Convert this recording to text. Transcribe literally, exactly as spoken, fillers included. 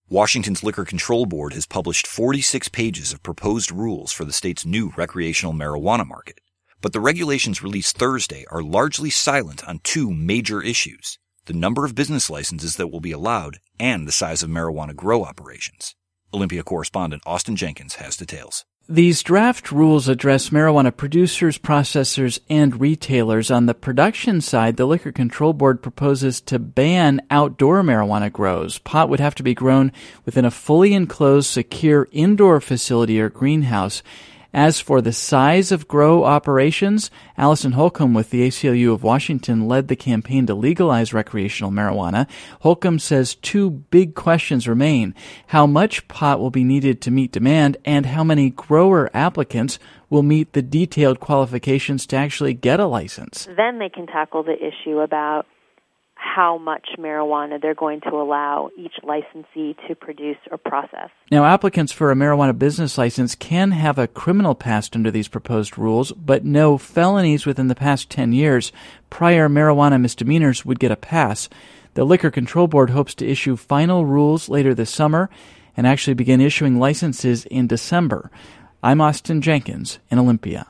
Washington's Liquor Control Board has published forty-six pages of proposed rules for the state's new recreational marijuana market. But the regulations released Thursday are largely silent on two major issues: the number of business licenses that will be allowed and the size of marijuana grow operations. Olympia correspondent Austin Jenkins has details. These draft rules address marijuana producers, processors, and retailers. On the production side, the Liquor Control Board proposes to ban outdoor marijuana grows. Pot would have to be grown within a fully enclosed, secure indoor facility or greenhouse. As for the size of grow operations, Allison Holcomb with the A C L U of Washington led the campaign to legalize recreational marijuana. Holcomb says two big questions remain: how much pot will be needed to meet demand, and how many grower applicants will meet the detailed qualifications to actually get a license. Then they can tackle the issue about how much marijuana they're going to allow each licensee to produce or process. Now, applicants for a marijuana business license can have a criminal past under these proposed rules, but no felonies within the past ten years. Prior marijuana misdemeanors would get a pass. The Liquor Control Board hopes to issue final rules later this summer and actually begin issuing licenses in December. I'm Austin Jenkins in Olympia.